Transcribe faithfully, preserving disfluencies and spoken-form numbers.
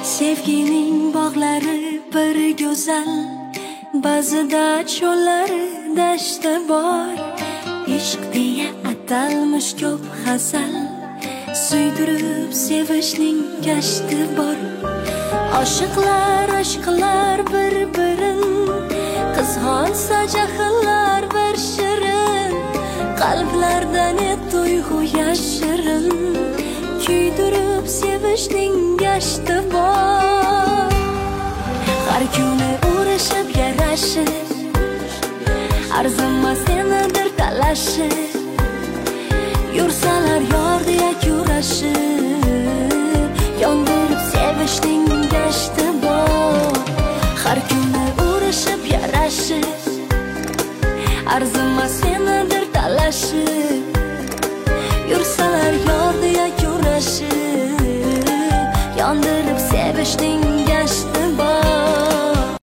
Sevgining bog'lari bir go'zal, ba'zida cho'llari dashta bor. Ishq deya atalmish ko'p hasal, suydirib sevishning gashti bor. Oshiqlar oshiqlar bir-birin, qizg'onsa jahillar bir shirin. Qalblardan tuyg'u yashirin, kuydirib sevishning gashti bor. Har kuni urushib yarashib, arzimas enadir talashib, yursalar yor deya kurashib, yondirib sevishning gashti bor. Har kuni urushib yarashib, arzimas enadir talashib, yursalar yor deya kurashib, yondirib sevishning